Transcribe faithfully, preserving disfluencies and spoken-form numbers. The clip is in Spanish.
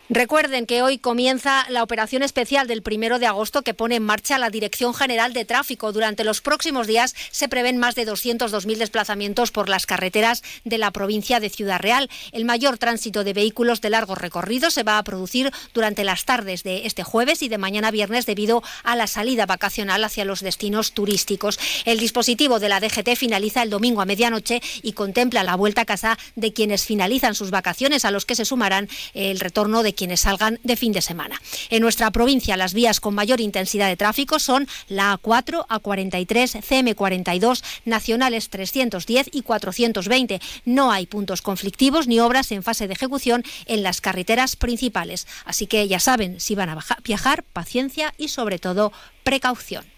Recuerden que hoy comienza la operación especial del primero de agosto que pone en marcha la Dirección General de Tráfico. Durante los próximos días se prevén más de doscientos dos mil desplazamientos por las carreteras de la provincia de Ciudad Real. El mayor tránsito de vehículos de largo recorrido se va a producir durante las tardes de este jueves y de mañana viernes debido a la salida vacacional hacia los destinos turísticos. El dispositivo de la D G T finaliza el domingo a medianoche y contempla la vuelta a casa de quienes finalizan sus vacaciones, a los que se sumarán el retorno de quienes salgan de fin de semana. En nuestra provincia, las vías con mayor intensidad de tráfico son la A cuatro, A cuarenta y tres, C M cuarenta y dos, Nacionales trescientos diez y cuatrocientos veinte. No hay puntos conflictivos ni obras en fase de ejecución en las carreteras principales. Así que ya saben, si van a viajar, paciencia y sobre todo precaución.